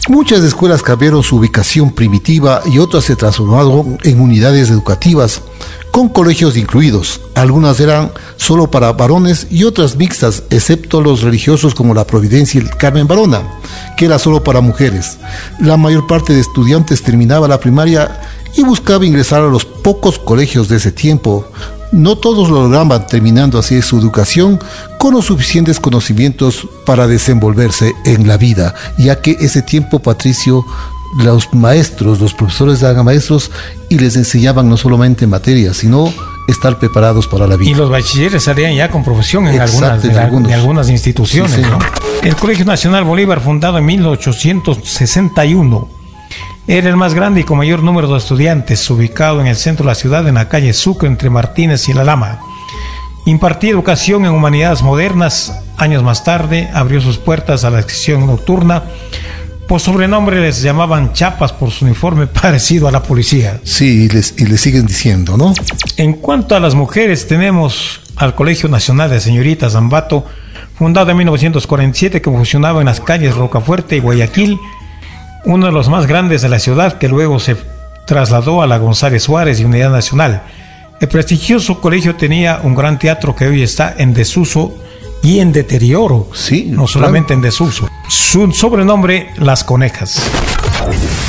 Muchas escuelas cambiaron su ubicación primitiva y otras se transformaron en unidades educativas, con colegios incluidos. Algunas eran solo para varones y otras mixtas, excepto los religiosos como la Providencia y el Carmen Barona, que era solo para mujeres. La mayor parte de estudiantes terminaba la primaria y buscaba ingresar a los pocos colegios de ese tiempo. No todos lo lograban, terminando así su educación con los suficientes conocimientos para desenvolverse en la vida, ya que ese tiempo, Patricio, los maestros, los profesores eran maestros y les enseñaban no solamente materias, sino estar preparados para la vida. Y los bachilleres salían ya con profesión en algunas instituciones, sí, ¿no? El Colegio Nacional Bolívar, fundado en 1861, era el más grande y con mayor número de estudiantes, ubicado en el centro de la ciudad, en la calle Sucre, entre Martínez y La Lama. Impartía educación en humanidades modernas. Años más tarde abrió sus puertas a la sección nocturna. Por sobrenombre les llamaban chapas por su uniforme parecido a la policía. Sí, y les siguen diciendo, ¿no? En cuanto a las mujeres, tenemos al Colegio Nacional de Señoritas Ambato, fundado en 1947, que funcionaba en las calles Rocafuerte y Guayaquil, uno de los más grandes de la ciudad, que luego se trasladó a la González Suárez y Unidad Nacional. El prestigioso colegio tenía un gran teatro que hoy está en desuso y en deterioro, sí, no solamente en desuso. Su sobrenombre, Las Conejas.